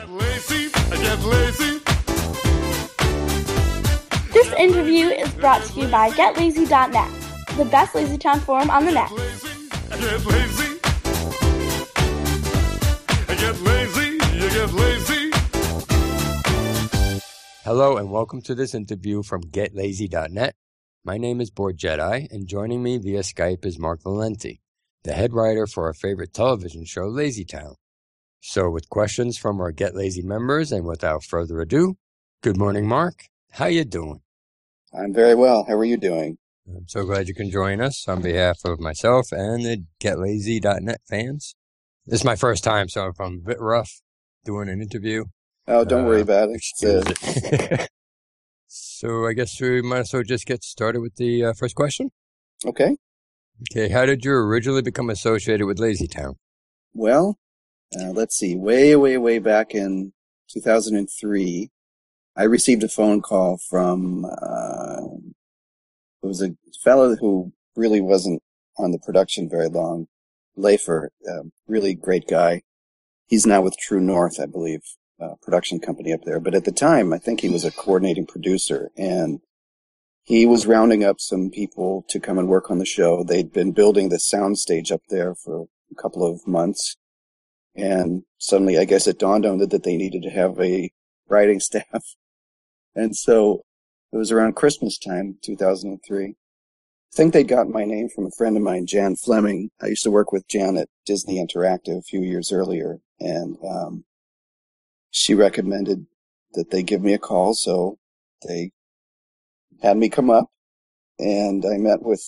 get lazy, I get lazy. This interview is brought to you by GetLazy.net, the best LazyTown forum on the net. I get lazy. I get lazy, you get lazy. Hello and welcome to this interview from GetLazy.net. My name is Board Jedi, and joining me via Skype is Mark Valenti, the head writer for our favorite television show, LazyTown. So with questions from our Get Lazy members and without further ado, good morning, Mark. How you doing? I'm very well. How are you doing? I'm so glad you can join us on behalf of myself and the GetLazy.net fans. This is my first time, so if I'm a bit rough doing an interview. Oh, don't worry about it. Excuse it. So I guess we might as well just get started with the first question. Okay. Okay, how did you originally become associated with LazyTown? Well, let's see. Way back in 2003, I received a phone call from, it was a fellow who really wasn't on the production very long, Leifer, really great guy. He's now with True North, I believe, production company up there. But at the time, I think he was a coordinating producer, and he was rounding up some people to come and work on the show. They'd been building the sound stage up there for a couple of months, and suddenly I guess it dawned on them that they needed to have a writing staff. And so it was around Christmas time, 2003. I think they'd gotten my name from a friend of mine, Jan Fleming. I used to work with Jan at Disney Interactive a few years earlier, and she recommended that they give me a call, so they had me come up, and I met with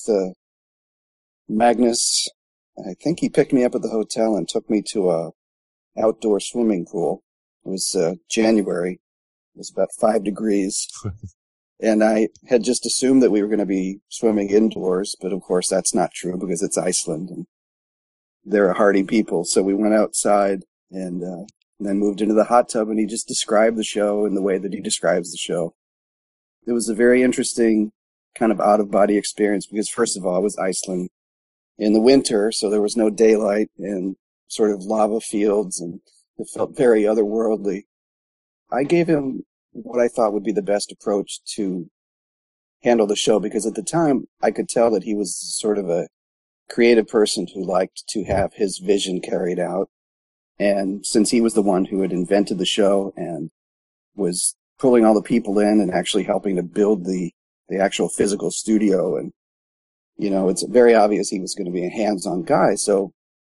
Magnus. I think he picked me up at the hotel and took me to a outdoor swimming pool. It was January. It was about 5 degrees. And I had just assumed that we were going to be swimming indoors, but of course that's not true because it's Iceland and they're a hardy people. So we went outside and then moved into the hot tub, and he just described the show in the way that he describes the show. It was a very interesting kind of out-of-body experience because, first of all, it was Iceland in the winter, so there was no daylight and sort of lava fields, and it felt very otherworldly. I gave him what I thought would be the best approach to handle the show because at the time I could tell that he was sort of a creative person who liked to have his vision carried out. And since he was the one who had invented the show and was pulling all the people in and actually helping to build the actual physical studio, and, you know, it's very obvious he was going to be a hands-on guy. So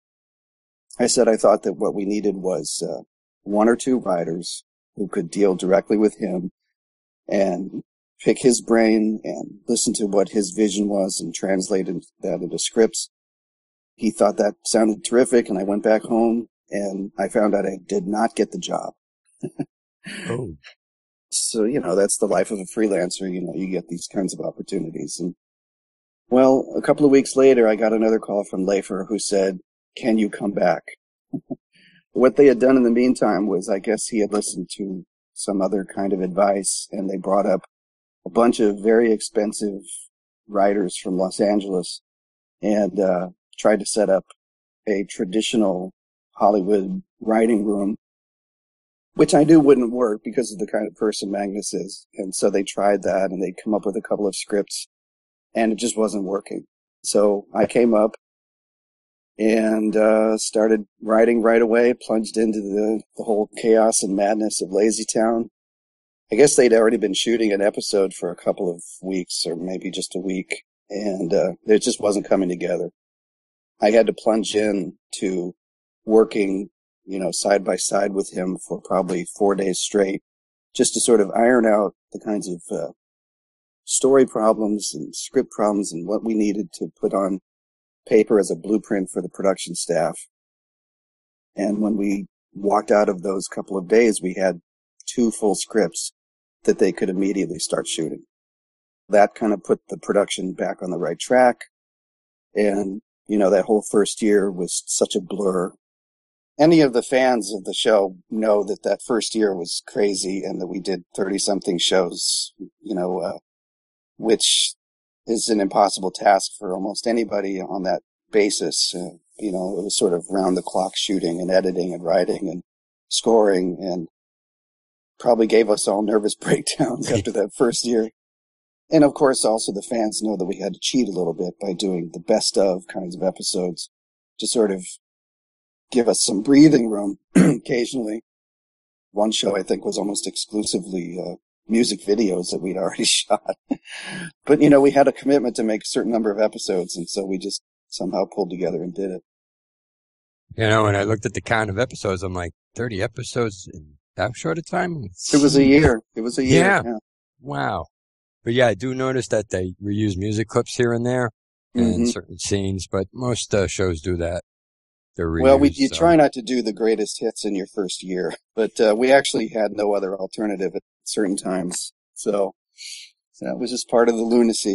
I said I thought that what we needed was one or two writers who could deal directly with him and pick his brain and listen to what his vision was and translate that into scripts. He thought that sounded terrific, and I went back home and I found out I did not get the job. Oh. So, you know, that's the life of a freelancer. You know, you get these kinds of opportunities. And, well, a couple of weeks later, I got another call from Leifer who said, "Can you come back?" What they had done in the meantime was, I guess he had listened to some other kind of advice, and they brought up a bunch of very expensive writers from Los Angeles and tried to set up a traditional Hollywood writing room, which I knew wouldn't work because of the kind of person Magnus is. And so they tried that, and they'd come up with a couple of scripts, and it just wasn't working. So I came up and started writing right away, plunged into the whole chaos and madness of LazyTown. I guess they'd already been shooting an episode for a couple of weeks or maybe just a week, and it just wasn't coming together. I had to plunge in to working, you know, side by side with him for probably 4 days straight, just to sort of iron out the kinds of story problems and script problems and what we needed to put on paper as a blueprint for the production staff. And when we walked out of those couple of days, we had 2 full scripts that they could immediately start shooting. That kind of put the production back on the right track. And, you know, that whole first year was such a blur. Any of the fans of the show know that that first year was crazy and that we did 30-something shows, you know, which is an impossible task for almost anybody on that basis. You know, it was sort of round-the-clock shooting and editing and writing. And scoring and probably gave us all nervous breakdowns after that first year. And of course, also the fans know that we had to cheat a little bit by doing the best of kinds of episodes to sort of give us some breathing room occasionally. One show, I think, was almost exclusively music videos that we'd already shot. But, we had a commitment to make a certain number of episodes, and so we just somehow pulled together and did it. When I looked at the count of episodes, I'm like, 30 episodes in that short a time? It was a year. Yeah. Wow. But yeah, I do notice that they reuse music clips here and there in certain scenes, but most shows do that. Well, you try not to do the greatest hits in your first year, but we actually had no other alternative at certain times. So that was just part of the lunacy.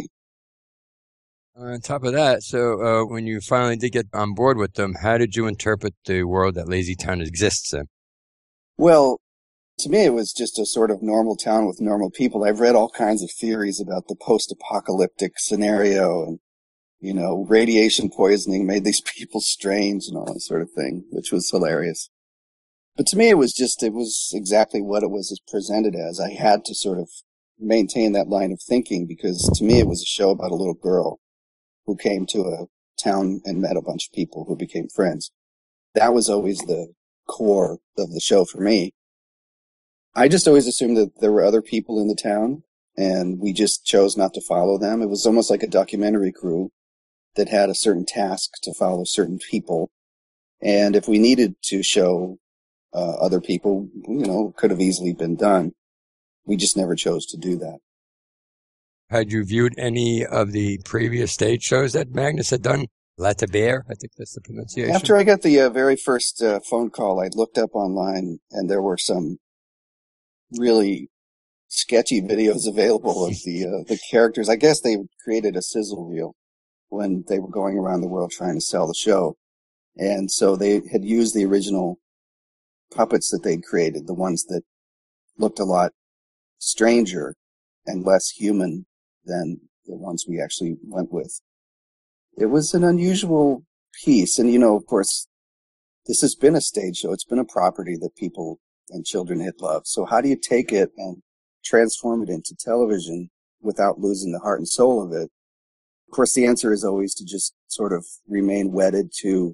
On top of that, so when you finally did get on board with them, how did you interpret the world that LazyTown exists in? Well, to me, it was just a sort of normal town with normal people. I've read all kinds of theories about the post-apocalyptic scenario and, radiation poisoning made these people strange and all that sort of thing, which was hilarious. But to me, it was exactly what it was presented as. I had to sort of maintain that line of thinking because to me, it was a show about a little girl who came to a town and met a bunch of people who became friends. That was always the core of the show for me. I just always assumed that there were other people in the town, and we just chose not to follow them. It was almost like a documentary crew that had a certain task to follow certain people. And if we needed to show other people, could have easily been done. We just never chose to do that. Had you viewed any of the previous stage shows that Magnus had done? La Tabère, I think that's the pronunciation. After I got the very first phone call, I looked up online, and there were some really sketchy videos available of the characters. I guess they created a sizzle reel when they were going around the world trying to sell the show. And so they had used the original puppets that they'd created, the ones that looked a lot stranger and less human than the ones we actually went with. It was an unusual piece. And, of course, this has been a stage show. It's been a property that people and children had loved. So how do you take it and transform it into television without losing the heart and soul of it? Of course, the answer is always to just sort of remain wedded to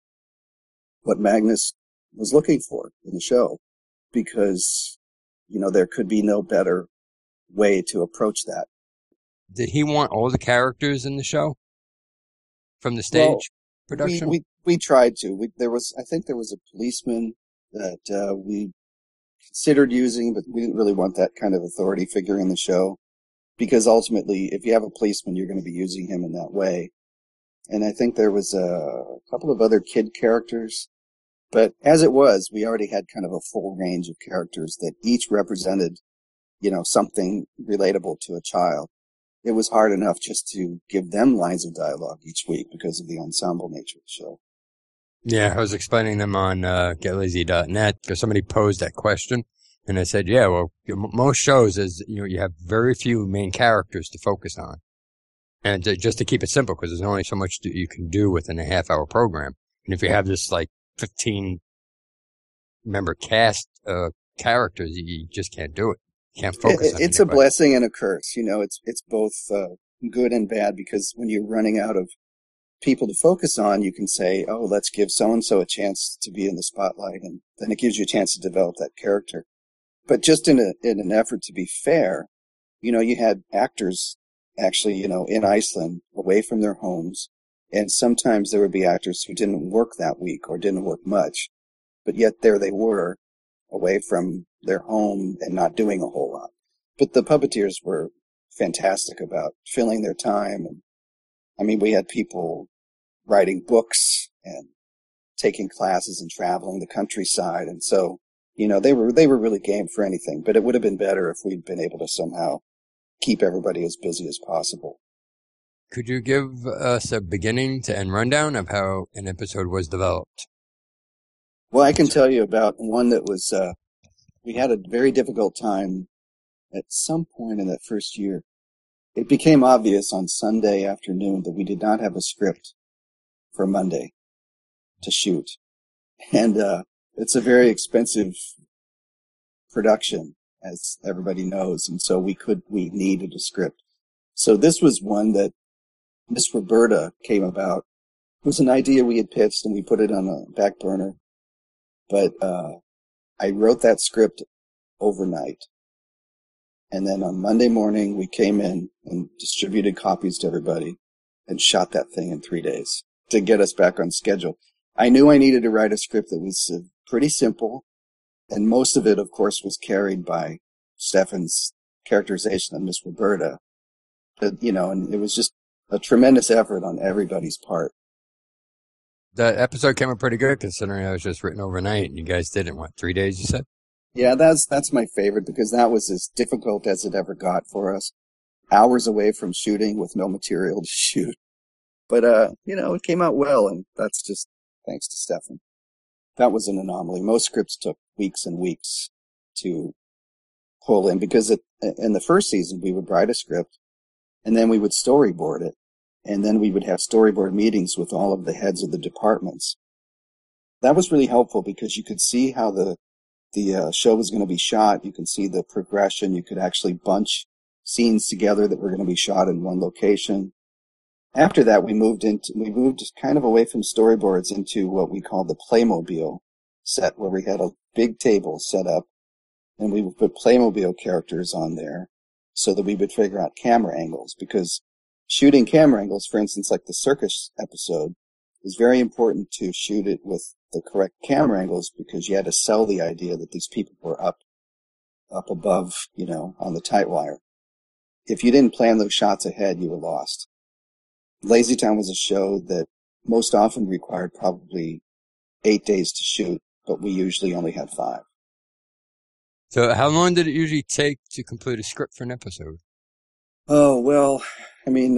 what Magnus was looking for in the show, because, there could be no better way to approach that. Did he want all the characters in the show from the stage production? We tried to. I think there was a policeman that we considered using, but we didn't really want that kind of authority figure in the show, because ultimately, if you have a policeman, you're going to be using him in that way. And I think there was a couple of other kid characters, but as it was, we already had kind of a full range of characters that each represented, something relatable to a child. It was hard enough just to give them lines of dialogue each week because of the ensemble nature of the show. Yeah, I was explaining them on getlazy.net because somebody posed that question, and I said, yeah, well, most shows is you have very few main characters to focus on, and just to keep it simple, because there's only so much that you can do within a half-hour program, and if you have this 15-member cast characters, you just can't do it. You can't focus on it's anybody. A blessing and a curse. It's both good and bad, because when you're running out of people to focus on, you can say, oh, let's give so-and-so a chance to be in the spotlight, and then it gives you a chance to develop that character. But just in an effort to be fair, you had actors actually, in Iceland, away from their homes, and sometimes there would be actors who didn't work that week or didn't work much, but yet there they were, away from their home and not doing a whole lot. But the puppeteers were fantastic about filling their time. And we had people writing books and taking classes and traveling the countryside. And so, they were really game for anything, but it would have been better if we'd been able to somehow keep everybody as busy as possible. Could you give us a beginning to end rundown of how an episode was developed? Well, I can tell you about one that was, we had a very difficult time at some point in that first year. It became obvious on Sunday afternoon that we did not have a script for Monday to shoot. And it's a very expensive production, as everybody knows, and so we needed a script. So this was one that Miss Roberta came about. It was an idea we had pitched, and we put it on a back burner. But I wrote that script overnight. And then on Monday morning, we came in and distributed copies to everybody and shot that thing in 3 days to get us back on schedule. I knew I needed to write a script that was pretty simple, and most of it, of course, was carried by Stefan's characterization of Miss Roberta. But, and it was just a tremendous effort on everybody's part. That episode came out pretty good, considering it was just written overnight, and you guys did it in, 3 days, you said? Yeah, that's my favorite, because that was as difficult as it ever got for us. Hours away from shooting with no material to shoot. But, it came out well, and that's just thanks to Stefan. That was an anomaly. Most scripts took weeks and weeks to pull in, because in the first season, we would write a script, and then we would storyboard it, and then we would have storyboard meetings with all of the heads of the departments. That was really helpful, because you could see how the show was going to be shot. You can see the progression. You could actually bunch scenes together that were going to be shot in one location. After that, we moved kind of away from storyboards into what we called the Playmobil set, where we had a big table set up, and we would put Playmobil characters on there so that we would figure out camera angles, because shooting camera angles, for instance, like the circus episode, is very important to shoot it with the correct camera angles, because you had to sell the idea that these people were up above, on the tight wire. If you didn't plan those shots ahead, you were lost. Lazy Town was a show that most often required probably 8 days to shoot, but we usually only had 5. So how long did it usually take to complete a script for an episode? Oh, well, I mean,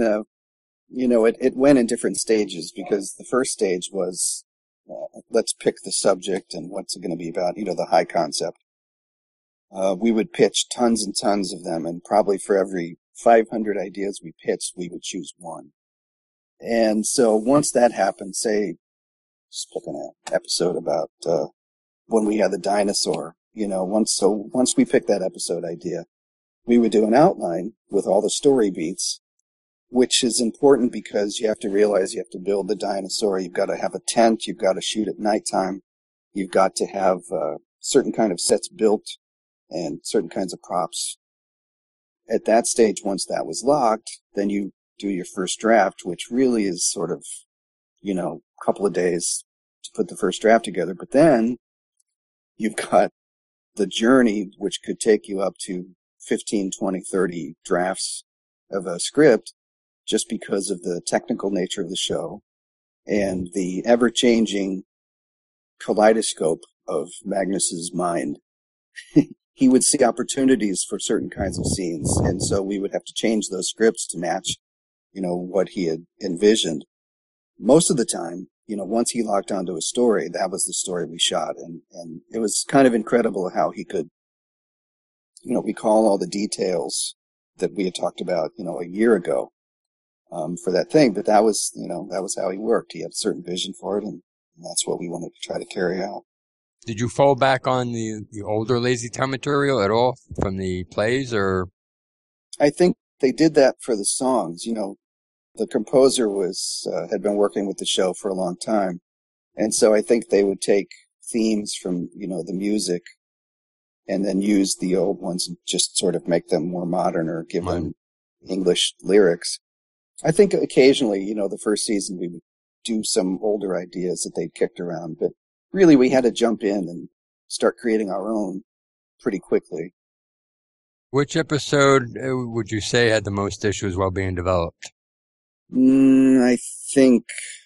it went in different stages, because the first stage was, let's pick the subject and what's it going to be about, the high concept. We would pitch tons and tons of them, and probably for every 500 ideas we pitched, we would choose one. And so once that happened, say, just picking an episode about when we had the dinosaur, once we picked that episode idea, we would do an outline with all the story beats, which is important because you have to realize you have to build the dinosaur. You've got to have a tent. You've got to shoot at nighttime. You've got to have certain kind of sets built and certain kinds of props. At that stage, once that was locked, then you do your first draft, which really is sort of, a couple of days to put the first draft together. But then you've got the journey, which could take you up to 15, 20, 30 drafts of a script, just because of the technical nature of the show and the ever-changing kaleidoscope of Magnus's mind. He would see opportunities for certain kinds of scenes, and so we would have to change those scripts to match, what he had envisioned. Most of the time, once he locked onto a story, that was the story we shot, and it was kind of incredible how he could, recall all the details that we had talked about, a year ago. For that thing, but that was how he worked. He had a certain vision for it, and that's what we wanted to try to carry out. Did you fall back on the older Lazy Town material at all from the plays, or? I think they did that for the songs. The composer had been working with the show for a long time, and so I think they would take themes from, the music and then use the old ones and just sort of make them more modern or give them English lyrics. I think occasionally, the first season we would do some older ideas that they'd kicked around, but really we had to jump in and start creating our own pretty quickly. Which episode would you say had the most issues while being developed? I think,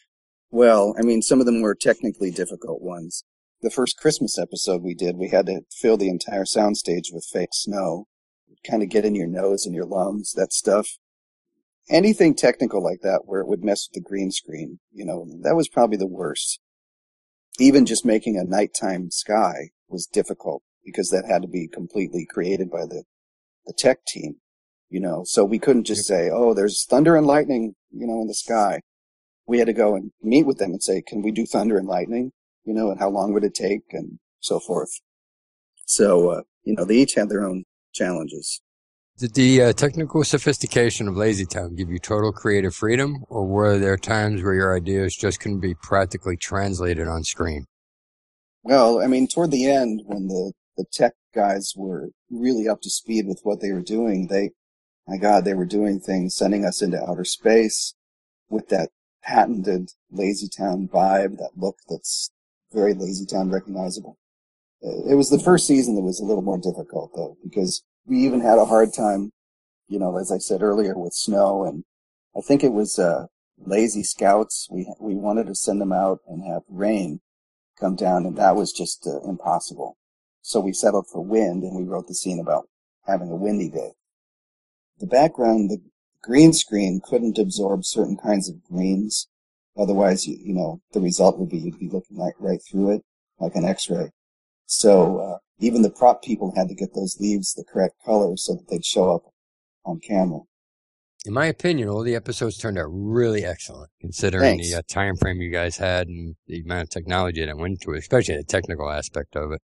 some of them were technically difficult ones. The first Christmas episode we did, we had to fill the entire soundstage with fake snow. It'd kind of get in your nose and your lungs, that stuff. Anything technical like that where it would mess with the green screen, that was probably the worst. Even just making a nighttime sky was difficult because that had to be completely created by the tech team, so we couldn't just say, oh, there's thunder and lightning, in the sky. We had to go and meet with them and say, can we do thunder and lightning, and how long would it take? And so forth. So, they each had their own challenges. Did the technical sophistication of LazyTown give you total creative freedom, or were there times where your ideas just couldn't be practically translated on screen? Well, I mean, toward the end, when the tech guys were really up to speed with what they were doing, they were doing things, sending us into outer space with that patented LazyTown vibe, that look that's very LazyTown recognizable. It was the first season that was a little more difficult, though, because we even had a hard time, as I said earlier, with snow. And I think it was Lazy Scouts. We wanted to send them out and have rain come down, and that was just impossible. So we settled for wind, and we wrote the scene about having a windy day. The background, the green screen couldn't absorb certain kinds of greens. Otherwise, the result would be you'd be looking right through it, like an X-ray. So even the prop people had to get those leaves the correct color so that they'd show up on camera. In my opinion, all the episodes turned out really excellent, considering the time frame you guys had and the amount of technology that went into it, especially the technical aspect of it.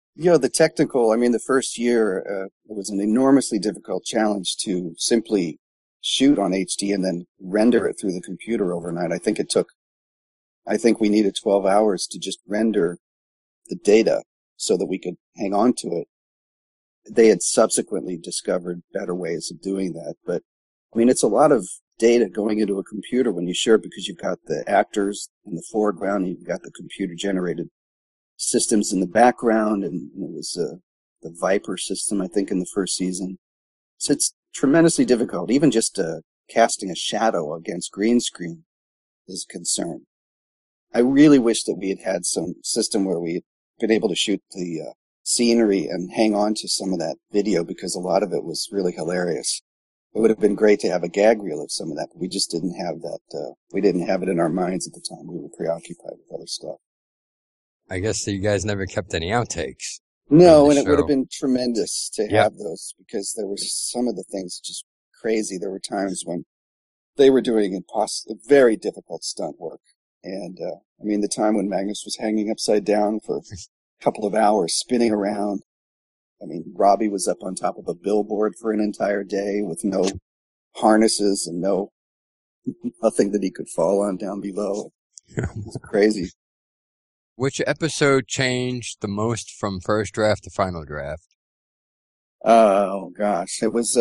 The first year, it was an enormously difficult challenge to simply shoot on HD and then render it through the computer overnight. I think we needed 12 hours to just render the data so that we could hang on to it. They had subsequently discovered better ways of doing that. But, it's a lot of data going into a computer when you shoot, because you've got the actors in the foreground, you've got the computer-generated systems in the background, and it was the Viper system, I think, in the first season. So it's tremendously difficult. Even just casting a shadow against green screen is a concern. I really wish that we had had some system where we had been able to shoot the scenery and hang on to some of that video, because a lot of it was really hilarious. It would have been great to have a gag reel of some of that, but we just didn't have that. We didn't have it in our minds at the time. We were preoccupied with other stuff. I guess you guys never kept any outtakes. No, and it would have been tremendous to have those, because there were some of the things just crazy. There were times when they were doing very difficult stunt work. And, the time when Magnus was hanging upside down for a couple of hours, spinning around. Robbie was up on top of a billboard for an entire day with no harnesses and nothing that he could fall on down below. It was crazy. Which episode changed the most from first draft to final draft? Oh, gosh. It was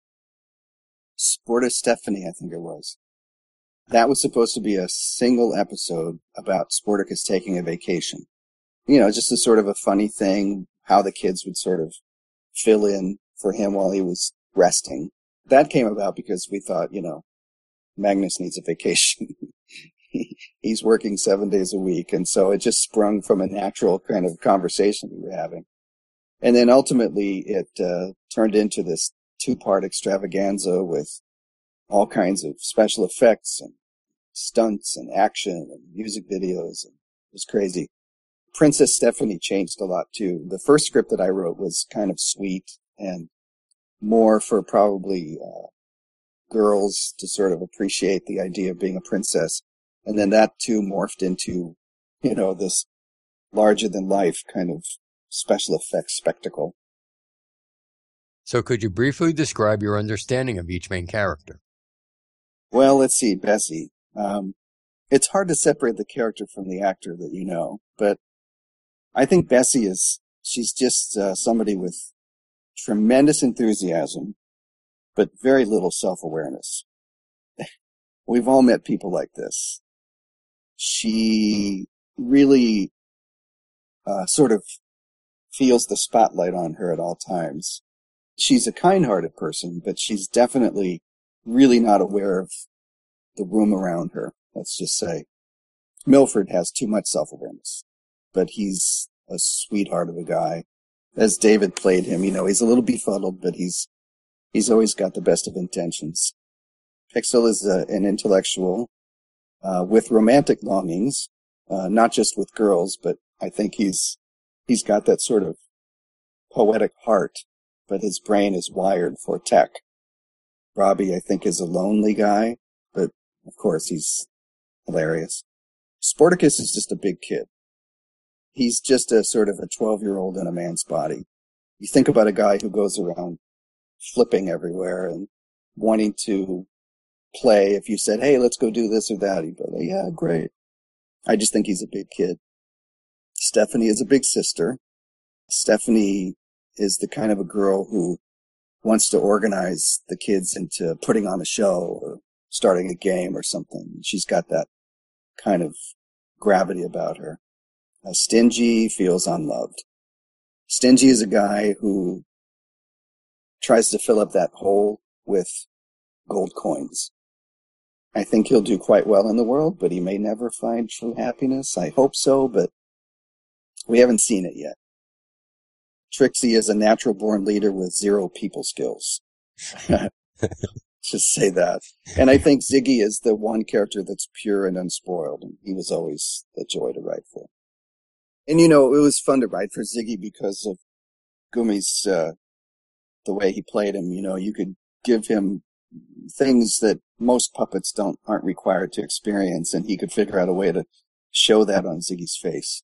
Sport of Stephanie, I think it was. That was supposed to be a single episode about Sporticus taking a vacation. Just a sort of a funny thing, how the kids would sort of fill in for him while he was resting. That came about because we thought, Magnus needs a vacation. He's working 7 days a week, and so it just sprung from a natural kind of conversation we were having. And then ultimately it turned into this 2-part extravaganza with all kinds of special effects and stunts and action and music videos. And it was crazy. Princess Stephanie changed a lot too. The first script that I wrote was kind of sweet and more for probably girls to sort of appreciate the idea of being a princess. And then that too morphed into, this larger than life kind of special effects spectacle. So could you briefly describe your understanding of each main character? Well, let's see, Bessie. It's hard to separate the character from the actor that you know, but I think Bessie she's just somebody with tremendous enthusiasm, but very little self-awareness. We've all met people like this. She really sort of feels the spotlight on her at all times. She's a kind-hearted person, but she's definitely really not aware of the room around her, let's just say. Milford has too much self-awareness, but he's a sweetheart of a guy. As David played him, he's a little befuddled, but he's always got the best of intentions. Pixel is an intellectual with romantic longings, not just with girls, but I think he's got that sort of poetic heart, but his brain is wired for tech. Robbie, I think, is a lonely guy, but of course he's hilarious. Sporticus is just a big kid. he's just a sort of a 12-year-old in a man's body. You think about a guy who goes around flipping everywhere and wanting to play. If you said, hey, let's go do this or that, he'd be like, yeah, great. I just think he's a big kid. Stephanie is a big sister. Stephanie is the kind of a girl who wants to organize the kids into putting on a show or starting a game or something. She's got that kind of gravity about her. Stingy feels unloved. Stingy is a guy who tries to fill up that hole with gold coins. I think he'll do quite well in the world, but he may never find true happiness. I hope so, but we haven't seen it yet. Trixie is a natural-born leader with 0 people skills. Just say that. And I think Ziggy is the one character that's pure and unspoiled, and he was always a joy to write for. And, it was fun to write for Ziggy because of Gumi's, the way he played him. You could give him things that most puppets aren't required to experience, and he could figure out a way to show that on Ziggy's face.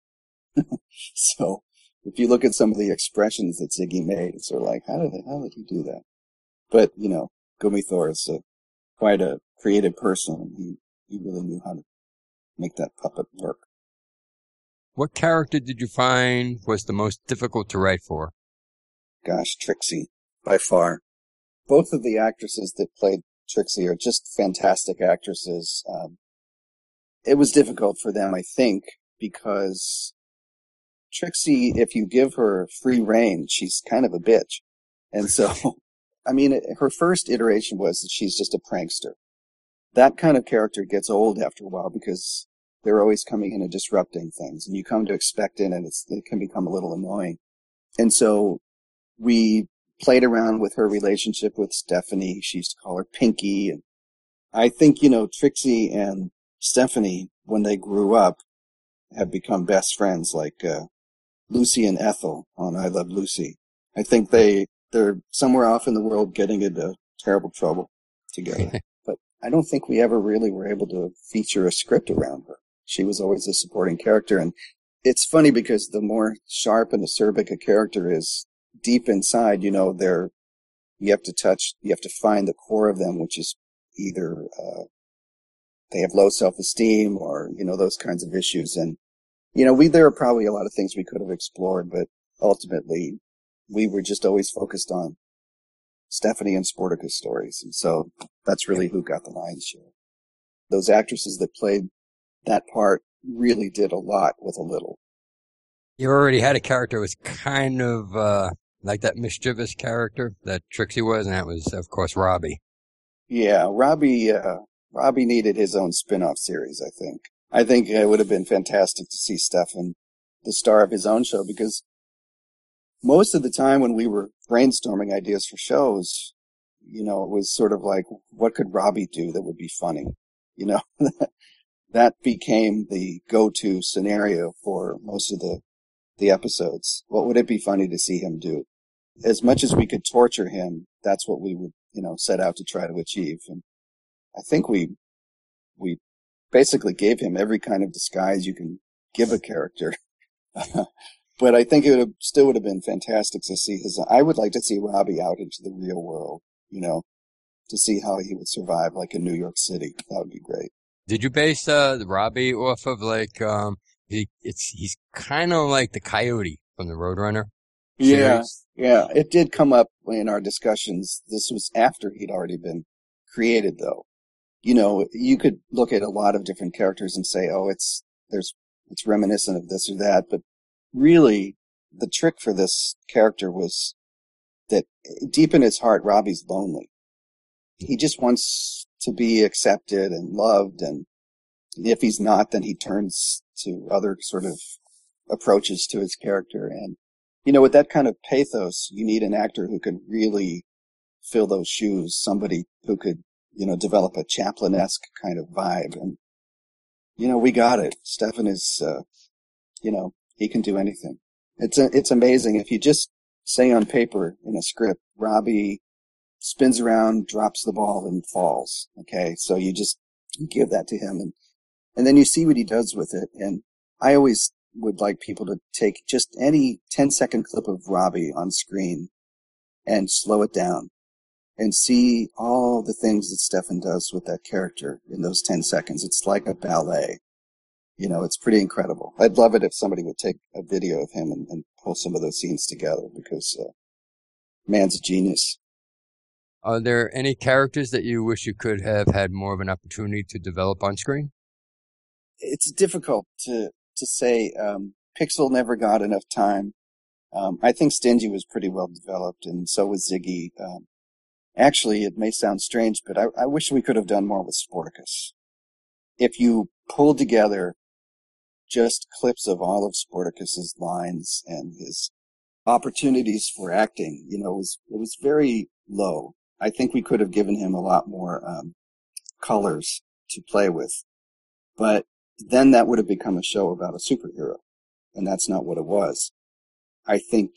So, if you look at some of the expressions that Ziggy made, it's sort of like, how did he do that? But, Gumi Thor is quite a creative person, and he really knew how to make that puppet work. What character did you find was the most difficult to write for? Gosh, Trixie, by far. Both of the actresses that played Trixie are just fantastic actresses. It was difficult for them, I think, because Trixie, if you give her free rein, she's kind of a bitch. And so, her first iteration was that she's just a prankster. That kind of character gets old after a while because they're always coming in and disrupting things, and you come to expect it, and it can become a little annoying. And so we played around with her relationship with Stephanie. She used to call her Pinky. And I think, Trixie and Stephanie, when they grew up, have become best friends, like Lucy and Ethel on I Love Lucy. I think they're somewhere off in the world getting into terrible trouble together. But I don't think we ever really were able to feature a script around her. She was always a supporting character. And it's funny because the more sharp and acerbic a character is, deep inside, you have to find the core of them, which is either they have low self-esteem or, those kinds of issues. And, there are probably a lot of things we could have explored, but ultimately we were just always focused on Stephanie and Sporticus stories. And so that's really who got the lion's share. Those actresses that played that part really did a lot with a little. You already had a character who was kind of like that mischievous character that Trixie was, and that was, of course, Robbie. Yeah, Robbie needed his own spin-off series, I think. I think it would have been fantastic to see Stefan, the star of his own show, because most of the time when we were brainstorming ideas for shows, it was sort of like, what could Robbie do that would be funny? That became the go-to scenario for most of the episodes. What would it be funny to see him do? As much as we could torture him, that's what we would, set out to try to achieve. And I think we basically gave him every kind of disguise you can give a character. But I think it still would have been fantastic to see I would like to see Robbie out into the real world, to see how he would survive, like in New York City. That would be great. Did you base Robbie off of he's kind of like the Coyote from the Roadrunner series? Yeah. It did come up in our discussions. This was after he'd already been created, though. You could look at a lot of different characters and say, oh, it's reminiscent of this or that, but really the trick for this character was that deep in his heart, Robbie's lonely. He just wants to be accepted and loved, and if he's not, then he turns to other sort of approaches to his character. And, with that kind of pathos, you need an actor who could really fill those shoes, somebody who could, develop a Chaplin-esque kind of vibe. And, we got it. Stefan is, he can do anything. It's amazing. If you just say on paper in a script, Robbie spins around, drops the ball, and falls. Okay, so you give that to him, and then you see what he does with it. And I always would like people to take just any 10-second clip of Robbie on screen and slow it down and see all the things that Stefan does with that character in those 10 seconds. It's like a ballet. You know, it's pretty incredible. I'd love it if somebody would take a video of him and pull some of those scenes together because man's a genius. Are there any characters that you wish you could have had more of an opportunity to develop on screen? It's difficult to say. Pixel never got enough time. I think Stingy was pretty well developed, and so was Ziggy. Actually, it may sound strange, but I wish we could have done more with Sportacus. If you pulled together just clips of all of Sportacus's lines and his opportunities for acting, you know, it was very low. I think we could have given him a lot more colors to play with. But then that would have become a show about a superhero, and that's not what it was. I think,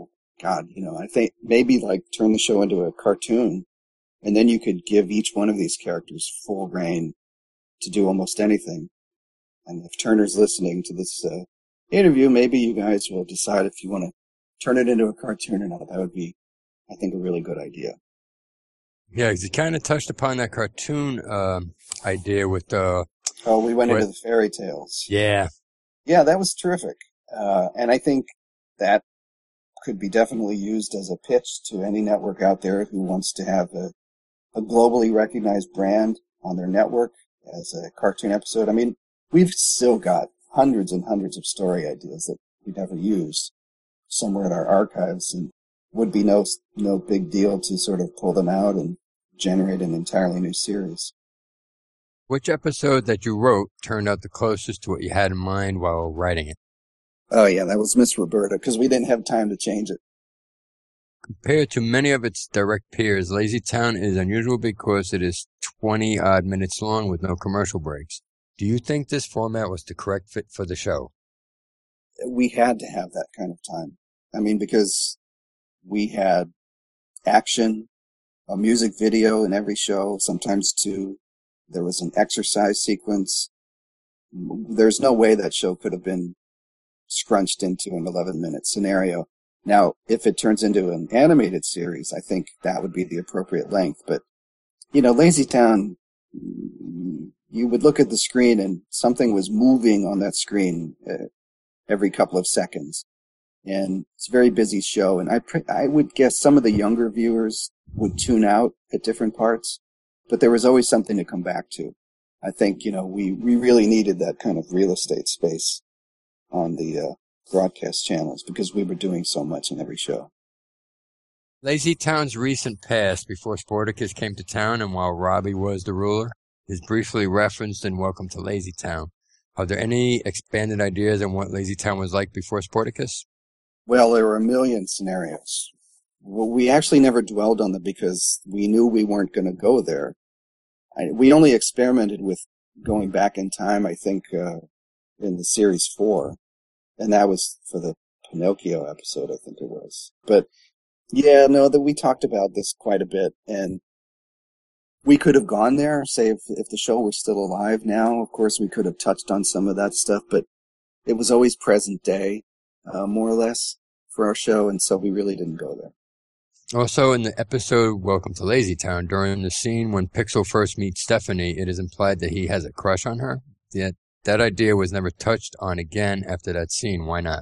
I think maybe like turn the show into a cartoon, and then you could give each one of these characters full reign to do almost anything. And if Turner's listening to this interview, maybe you guys will decide if you want to turn it into a cartoon or not. That would be, I think, a really good idea. Yeah, because you kind of touched upon that cartoon idea with we went into the fairy tales. Yeah. Yeah, that was terrific. And I think that could be definitely used as a pitch to any network out there who wants to have a globally recognized brand on their network as a cartoon episode. I mean, we've still got hundreds and hundreds of story ideas that we never use somewhere in our archives, and would be no big deal to sort of pull them out and generate an entirely new series. Which episode that you wrote turned out the closest to what you had in mind while writing it? Oh, yeah, that was Miss Roberta, because we didn't have time to change it. Compared to many of its direct peers, Lazy Town is unusual because it is 20-odd minutes long with no commercial breaks. Do you think this format was the correct fit for the show? We had to have that kind of time. I mean, because we had action, a music video in every show, sometimes two. There was an exercise sequence. There's no way that show could have been scrunched into an 11-minute scenario. Now, if it turns into an animated series, I think that would be the appropriate length. But, Lazy Town, you would look at the screen and something was moving on that screen every couple of seconds. And it's a very busy show. And I would guess some of the younger viewers would tune out at different parts, but there was always something to come back to. I think, we really needed that kind of real estate space on the broadcast channels because we were doing so much in every show. Lazy Town's recent past before Sportacus came to town and while Robbie was the ruler is briefly referenced in Welcome to Lazy Town. Are there any expanded ideas on what Lazy Town was like before Sportacus? Well, there were a million scenarios. Well, we actually never dwelled on them because we knew we weren't going to go there. We only experimented with going back in time, I think, in the series 4. And that was for the Pinocchio episode, I think it was. But yeah, no, that we talked about this quite a bit, and we could have gone there, say if the show were still alive now. Of course, we could have touched on some of that stuff, but it was always present day, more or less, for our show, and so we really didn't go there. Also, in the episode Welcome to Lazy Town, during the scene when Pixel first meets Stephanie, it is implied that he has a crush on her. Yet that idea was never touched on again after that scene. Why not?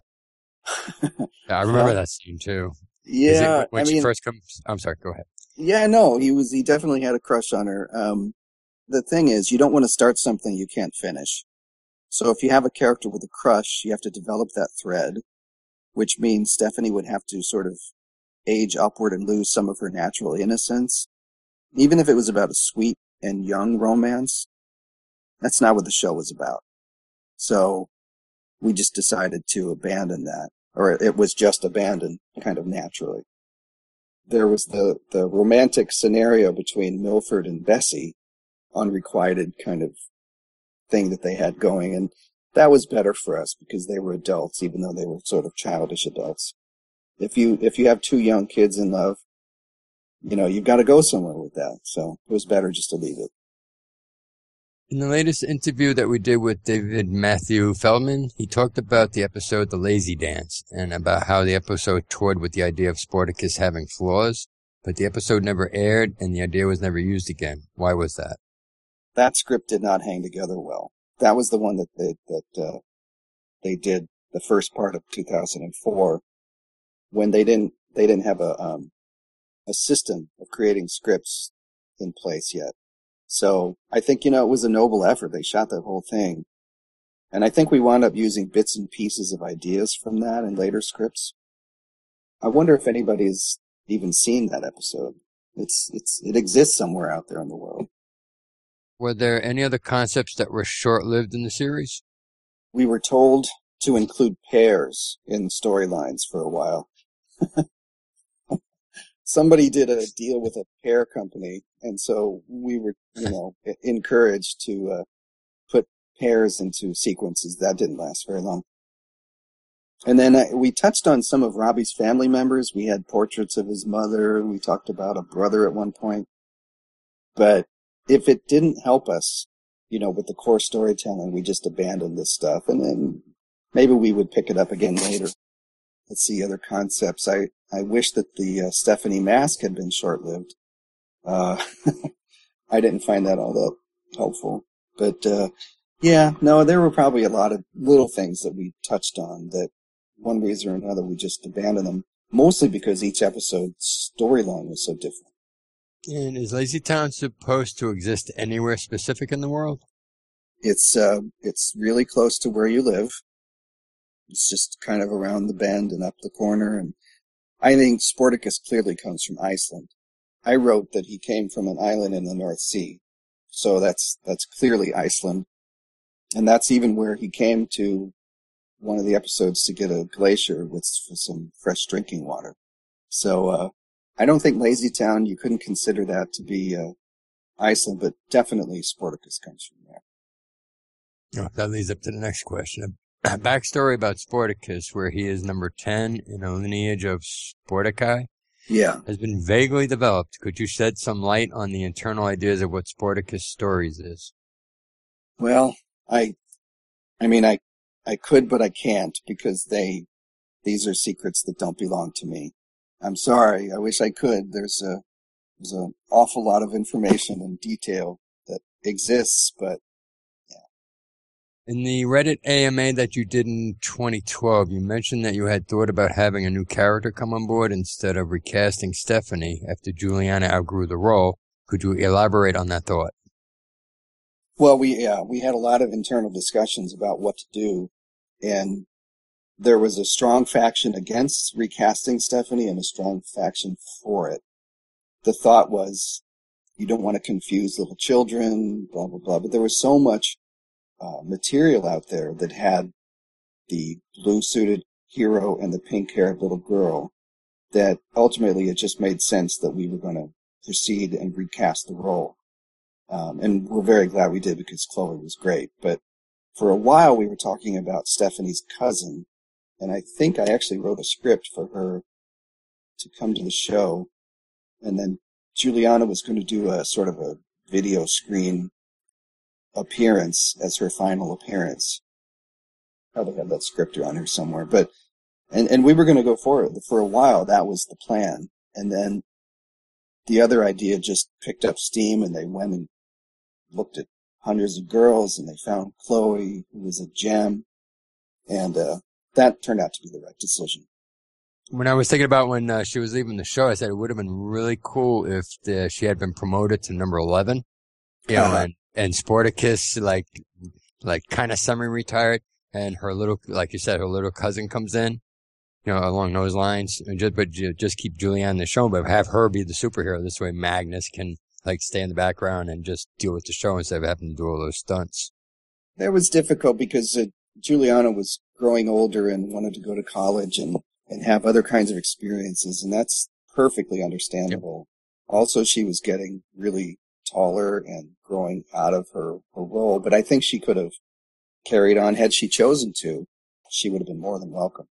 I remember that scene too. Yeah, when she first comes. I'm sorry. Go ahead. Yeah, no, he definitely had a crush on her. The thing is, you don't want to start something you can't finish. So if you have a character with a crush, you have to develop that thread, which means Stephanie would have to sort of age upward and lose some of her natural innocence. Even if it was about a sweet and young romance, that's not what the show was about. So we just decided to abandon that, or it was just abandoned kind of naturally. There was the romantic scenario between Milford and Bessie, unrequited kind of thing that they had going, and that was better for us because they were adults, even though they were sort of childish adults. If you have two young kids in love, you've got to go somewhere with that. So it was better just to leave it. In the latest interview that we did with David Matthew Feldman, he talked about the episode The Lazy Dance and about how the episode toured with the idea of Sportacus having flaws, but the episode never aired and the idea was never used again. Why was that? That script did not hang together well. That was the one that they did the first part of 2004 when they didn't have a system of creating scripts in place yet. So I think, it was a noble effort. They shot that whole thing. And I think we wound up using bits and pieces of ideas from that in later scripts. I wonder if anybody's even seen that episode. It exists somewhere out there in the world. Were there any other concepts that were short-lived in the series? We were told to include pears in storylines for a while. Somebody did a deal with a pear company, and so we were, encouraged to put pears into sequences. That didn't last very long. And then we touched on some of Robbie's family members. We had portraits of his mother. We talked about a brother at one point. But if it didn't help us, with the core storytelling, we just abandoned this stuff, and then maybe we would pick it up again later. Let's see other concepts. I wish that the Stephanie mask had been short-lived. I didn't find that all that helpful. But, there were probably a lot of little things that we touched on that one reason or another we just abandoned them, mostly because each episode's storyline was so different. And is LazyTown supposed to exist anywhere specific in the world? It's really close to where you live. It's just kind of around the bend and up the corner. And I think Sportacus clearly comes from Iceland. I wrote that he came from an island in the North Sea. So that's clearly Iceland. And that's even where he came to one of the episodes to get a glacier for some fresh drinking water. So, I don't think LazyTown, you couldn't consider that to be, Iceland, but definitely Sportacus comes from there. Oh, that leads up to the next question. A backstory about Sportacus, where he is number 10 in a lineage of Sportaci, has been vaguely developed. Could you shed some light on the internal ideas of what Sportacus Stories is? Well, I could, but I can't, because these are secrets that don't belong to me. I'm sorry. I wish I could. There's an awful lot of information and detail that exists, but in the Reddit AMA that you did in 2012, you mentioned that you had thought about having a new character come on board instead of recasting Stephanie after Juliana outgrew the role. Could you elaborate on that thought? Well, we had a lot of internal discussions about what to do, and there was a strong faction against recasting Stephanie and a strong faction for it. The thought was, you don't want to confuse little children, blah, blah, blah, but there was so much material out there that had the blue-suited hero and the pink-haired little girl that ultimately it just made sense that we were going to proceed and recast the role. And we're very glad we did because Chloe was great. But for a while we were talking about Stephanie's cousin, and I think I actually wrote a script for her to come to the show. And then Juliana was going to do a sort of a video screen appearance as her final appearance. Probably have that script around here somewhere. But and we were going to go for it. For a while, that was the plan. And then the other idea just picked up steam, and they went and looked at hundreds of girls, and they found Chloe, who was a gem. And that turned out to be the right decision. When I was thinking about when she was leaving the show, I said it would have been really cool if she had been promoted to number 11. You know, and Sportacus, like kind of semi-retired, and her little, like you said, her little cousin comes in, you know, along those lines. And just keep Julianne in the show, but have her be the superhero. This way Magnus can, stay in the background and just deal with the show instead of having to do all those stunts. That was difficult because Juliana was growing older and wanted to go to college and have other kinds of experiences, and that's perfectly understandable. Yep. Also, she was getting really taller and growing out of her role, but I think she could have carried on had she chosen to. She would have been more than welcome.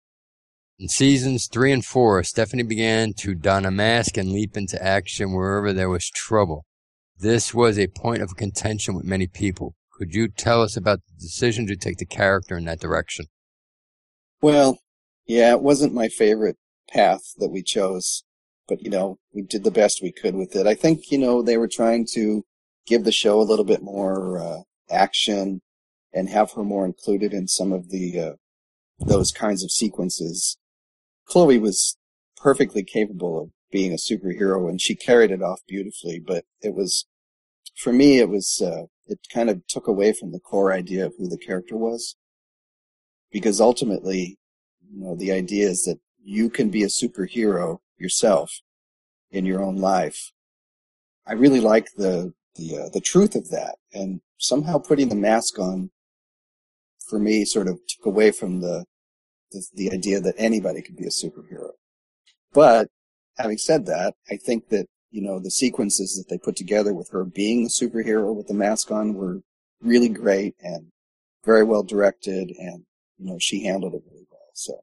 In seasons 3 and 4, Stephanie began to don a mask and leap into action wherever there was trouble. This was a point of contention with many people. Could you tell us about the decision to take the character in that direction? Well, yeah, it wasn't my favorite path that we chose, but, we did the best we could with it. I think, they were trying to give the show a little bit more action and have her more included in some of the those kinds of sequences. Chloe was perfectly capable of being a superhero, and she carried it off beautifully, but for me, it kind of took away from the core idea of who the character was. Because ultimately, the idea is that you can be a superhero yourself in your own life. I really like the truth of that, and somehow putting the mask on, for me, sort of took away from the idea that anybody could be a superhero. But having said that, I think that, the sequences that they put together with her being the superhero with the mask on were really great and very well directed, and, she handled it really well. So,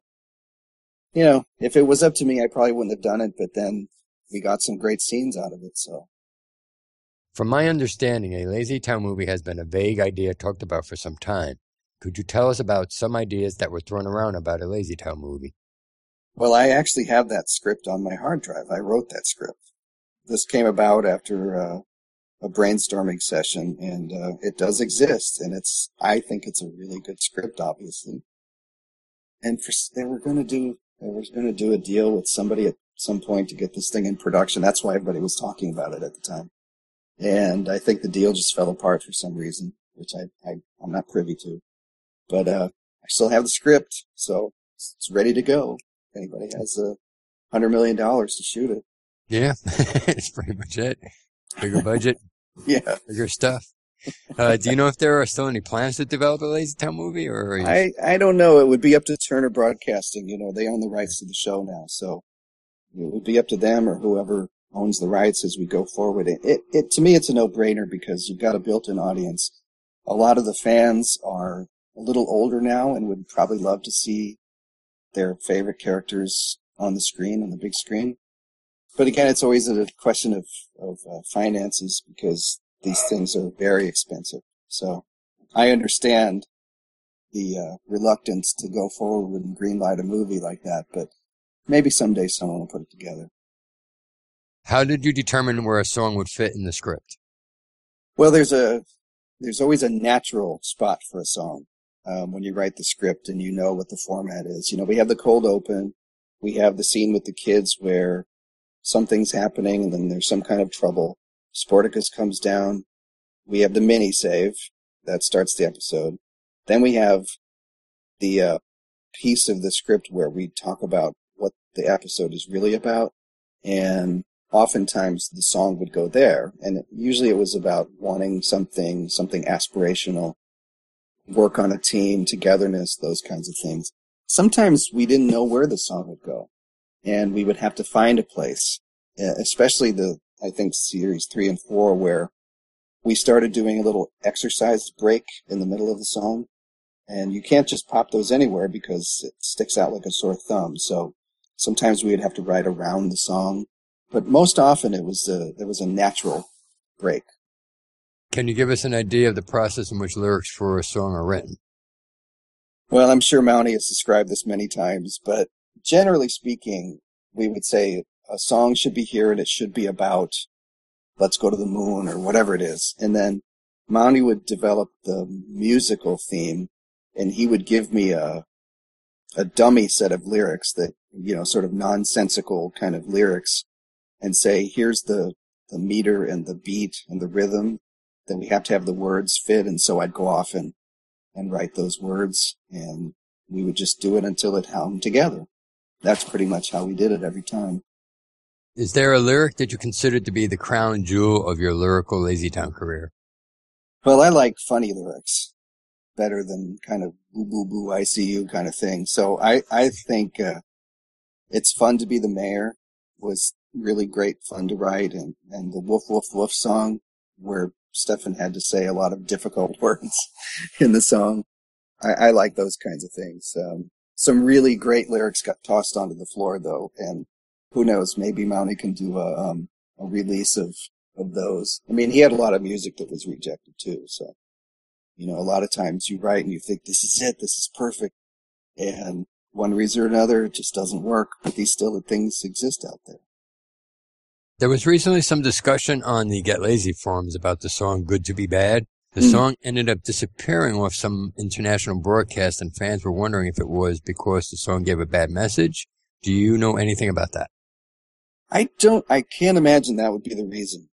if it was up to me, I probably wouldn't have done it, but then we got some great scenes out of it, so. From my understanding, a Lazy Town movie has been a vague idea talked about for some time. Could you tell us about some ideas that were thrown around about a Lazy Town movie? Well, I actually have that script on my hard drive. I wrote that script. This came about after a brainstorming session, and it does exist, and I think it's a really good script, obviously. And they were going to do a deal with somebody at some point to get this thing in production. That's why everybody was talking about it at the time. And I think the deal just fell apart for some reason, which I'm not privy to. But I still have the script, so it's ready to go. If anybody has $100 million to shoot it. Yeah, that's pretty much it. Bigger budget. Yeah. Bigger stuff. Do you know if there are still any plans to develop a Lazy Town movie? Or I don't know. It would be up to Turner Broadcasting. They own the rights to the show now, so it would be up to them or whoever owns the rights as we go forward. To me, it's a no-brainer because you've got a built-in audience. A lot of the fans are a little older now and would probably love to see their favorite characters on the screen, on the big screen. But again, it's always a question of finances because these things are very expensive. So I understand the reluctance to go forward and greenlight a movie like that, but maybe someday someone will put it together. How did you determine where a song would fit in the script? Well, there's always a natural spot for a song when you write the script and you know what the format is. We have the cold open. We have the scene with the kids where something's happening and then there's some kind of trouble. Sportacus comes down. We have the mini save that starts the episode. Then we have the piece of the script where we talk about what the episode is really about. And oftentimes the song would go there. And usually it was about wanting something aspirational, work on a team, togetherness, those kinds of things. Sometimes we didn't know where the song would go. And we would have to find a place, especially I think series 3 and 4, where we started doing a little exercise break in the middle of the song. And you can't just pop those anywhere because it sticks out like a sore thumb. So sometimes we would have to write around the song. But most often there was a natural break. Can you give us an idea of the process in which lyrics for a song are written? Well, I'm sure Mountie has described this many times, but generally speaking, we would say a song should be here and it should be about let's go to the moon or whatever it is. And then Mountie would develop the musical theme and he would give me a dummy set of lyrics that, sort of nonsensical kind of lyrics and say, here's the meter and the beat and the rhythm. Then we have to have the words fit. And so I'd go off and write those words and we would just do it until it hung together. That's pretty much how we did it every time. Is there a lyric that you consider to be the crown jewel of your lyrical Lazy Town career? Well, I like funny lyrics better than kind of boo, boo, boo, I see you kind of thing. So I think It's Fun to Be the Mayor was really great fun to write. And the Woof, Woof, Woof song where Stefan had to say a lot of difficult words in the song. I like those kinds of things. Some really great lyrics got tossed onto the floor, though, and who knows, maybe Mountie can do a release of of those. I mean, he had a lot of music that was rejected too. So, you know, a lot of times you write and you think, this is it, this is perfect. And one reason or another, it just doesn't work. But these still things exist out there. There was recently some discussion on the Get Lazy forums about the song Good to Be Bad. The song ended up disappearing off some international broadcast, and fans were wondering if it was because the song gave a bad message. Do you know anything about that? I can't imagine that would be the reason.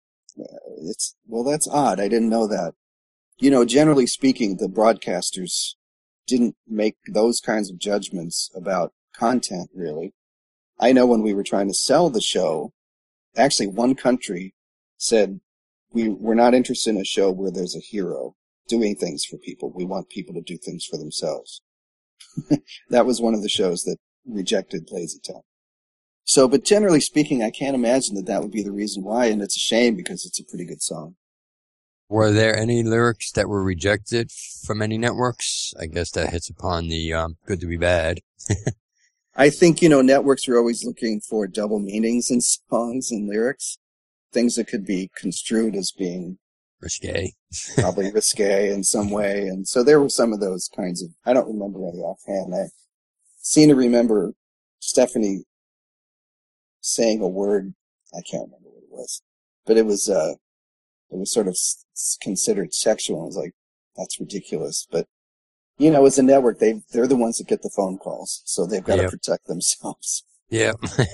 That's odd. I didn't know that. You know, generally speaking, the broadcasters didn't make those kinds of judgments about content, really. I know when we were trying to sell the show, actually one country said, we're not interested in a show where there's a hero doing things for people. We want people to do things for themselves. That was one of the shows that rejected Lazy Town. So, but generally speaking, I can't imagine that would be the reason why, and it's a shame because it's a pretty good song. Were there any lyrics that were rejected from any networks? I guess that hits upon the Good to Be Bad. I think, you know, networks are always looking for double meanings in songs and lyrics. Things that could be construed as being risque. Probably risque in some way. And so there were some of those kinds of, I don't remember any offhand. I seem to remember Stephanie saying a word, I can't remember what it was, but it was sort of considered sexual. I was like, that's ridiculous. But, you know, as a network, they're the ones that get the phone calls, so they've got to protect themselves. Yeah.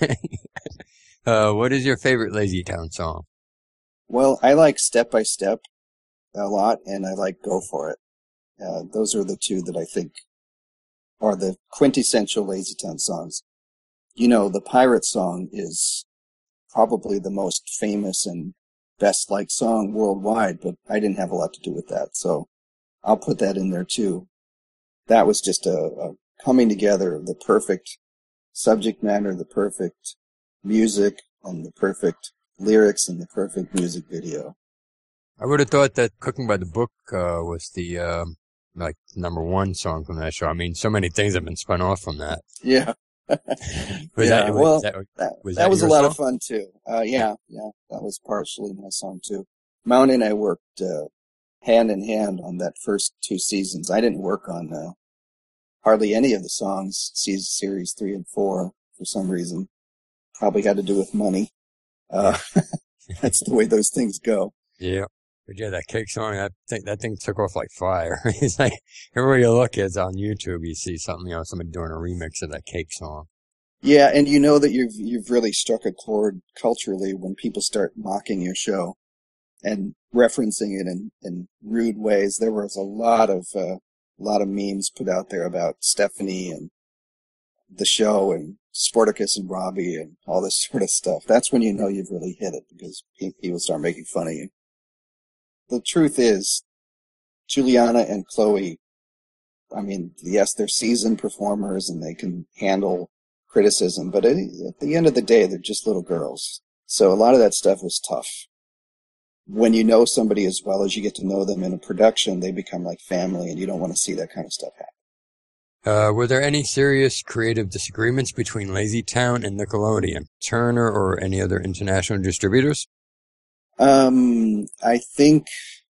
What is your favorite Lazy Town song? Well, I like Step by Step a lot, and I like Go For It. Those are the two that I think are the quintessential Lazy Town songs. You know, the Pirate song is probably the most famous and best liked song worldwide, but I didn't have a lot to do with that, so I'll put that in there too. That was just a coming together of the perfect subject matter, the perfect music, and the perfect lyrics, and the perfect music video. I would have thought that Cooking by the Book was the number one song from that show. I mean, so many things have been spun off from that. Yeah. That was a lot of fun too. That was partially my song too. Mountain and I worked hand in hand on that first 2 seasons. I didn't work on hardly any of the songs, series 3 and 4, for some reason. Probably had to do with money. That's the way those things go. Yeah. But yeah, that Cake song, that thing took off like fire. It's like, everywhere you look, it's on YouTube, you see something, somebody doing a remix of that Cake song. Yeah, and you know that you've really struck a chord culturally when people start mocking your show and referencing it in rude ways. There was a lot of memes put out there about Stephanie and the show and Sporticus and Robbie and all this sort of stuff. That's when you know you've really hit it, because people start making fun of you. The truth is, Juliana and Chloe, I mean, yes, they're seasoned performers and they can handle criticism, but at the end of the day, they're just little girls. So a lot of that stuff was tough. When you know somebody as well as you get to know them in a production, they become like family, and you don't want to see that kind of stuff happen. Were there any serious creative disagreements between Lazy Town and Nickelodeon, Turner, or any other international distributors? I think,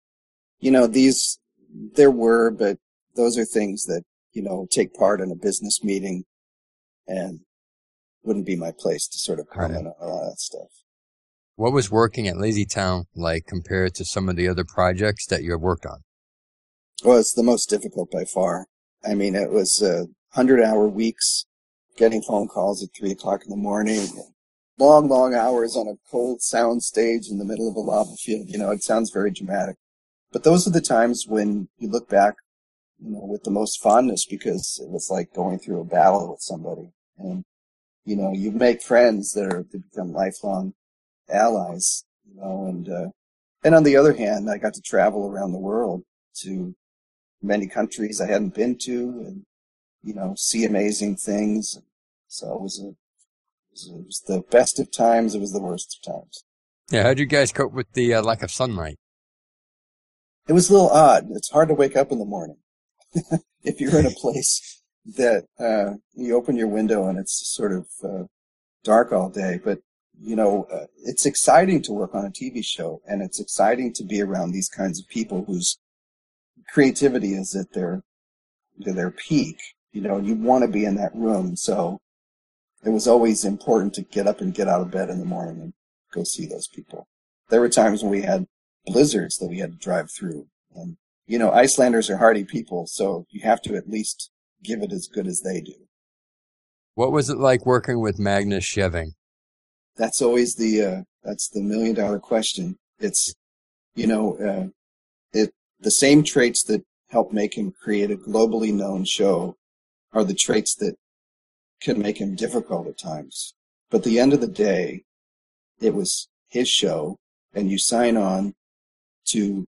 there were, but those are things that, take part in a business meeting, and wouldn't be my place to sort of comment on all that stuff. What was working at Lazy Town like compared to some of the other projects that you have worked on? Well, it's the most difficult by far. I mean, it was 100-hour weeks, getting phone calls at 3 o'clock in the morning, long, long hours on a cold sound stage in the middle of a lava field. It sounds very dramatic. But those are the times when you look back, with the most fondness, because it was like going through a battle with somebody. And, you make friends that become lifelong allies, and on the other hand, I got to travel around the world to many countries I hadn't been to, and, see amazing things. So it was the best of times. It was the worst of times. Yeah. How'd you guys cope with the lack of sunlight? It was a little odd. It's hard to wake up in the morning. If you're in a place that, you open your window and it's sort of, dark all day, but it's exciting to work on a TV show, and it's exciting to be around these kinds of people whose creativity is at their peak. You want to be in that room. So it was always important to get up and get out of bed in the morning and go see those people. There were times when we had blizzards that we had to drive through. And, Icelanders are hardy people, so you have to at least give it as good as they do. What was it like working with Magnus Scheving? That's always that's the $1 million question. It's, the same traits that help make him create a globally known show are the traits that can make him difficult at times. But at the end of the day, it was his show, and you sign on to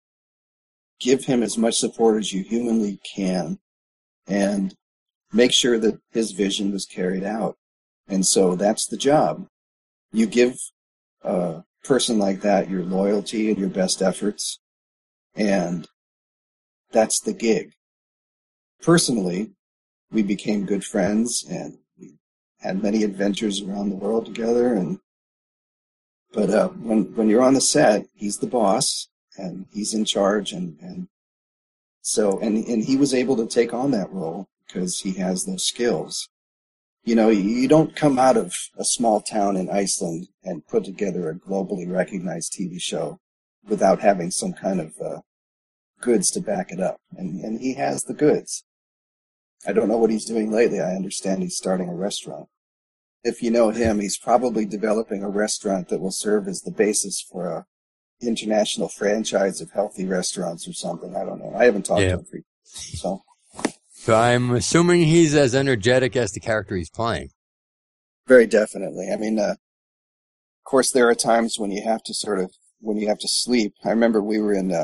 give him as much support as you humanly can and make sure that his vision was carried out. And so that's the job. You give a person like that your loyalty and your best efforts, and that's the gig. Personally, we became good friends, and we had many adventures around the world together. But when you're on the set, he's the boss, and he's in charge, and he was able to take on that role because he has those skills. You don't come out of a small town in Iceland and put together a globally recognized TV show without having some kind of goods to back it up. And he has the goods. I don't know what he's doing lately. I understand he's starting a restaurant. If you know him, he's probably developing a restaurant that will serve as the basis for a international franchise of healthy restaurants or something. I don't know. I haven't talked to him So I'm assuming he's as energetic as the character he's playing. Very definitely. I mean, of course, there are times when you have to sleep. I remember we were in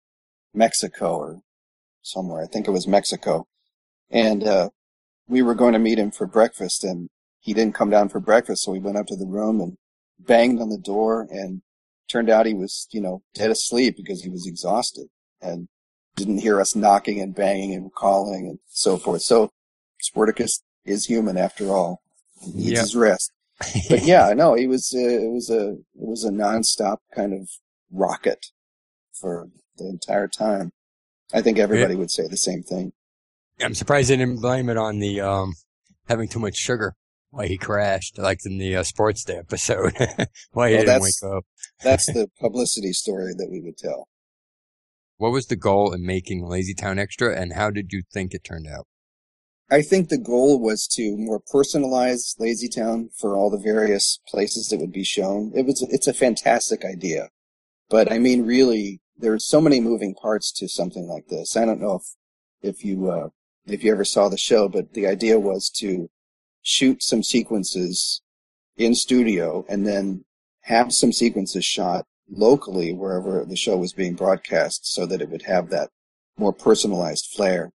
Mexico or somewhere. I think it was Mexico. And we were going to meet him for breakfast, and he didn't come down for breakfast, so we went up to the room and banged on the door, and turned out he was, dead asleep because he was exhausted and didn't hear us knocking and banging and calling and so forth. So Sportacus is human after all. He needs his rest. But yeah, no, it was a nonstop kind of rocket for the entire time. I think everybody would say the same thing. I'm surprised they didn't blame it on the having too much sugar why he crashed, like in the Sports Day episode. Why he didn't wake up. That's the publicity story that we would tell. What was the goal in making LazyTown Extra, and how did you think it turned out? I think the goal was to more personalize LazyTown for all the various places that would be shown. It's a fantastic idea. But I mean, really, there are so many moving parts to something like this. I don't know if you ever saw the show, but the idea was to shoot some sequences in studio and then have some sequences shot locally wherever the show was being broadcast so that it would have that more personalized flair.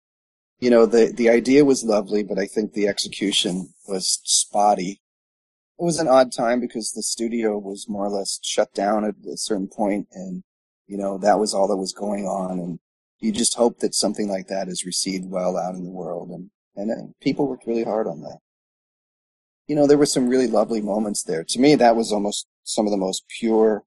The idea was lovely, but I think the execution was spotty. It was an odd time because the studio was more or less shut down at a certain point, and, that was all that was going on, and you just hope that something like that is received well out in the world, and people worked really hard on that. There were some really lovely moments there. To me, that was almost some of the most pure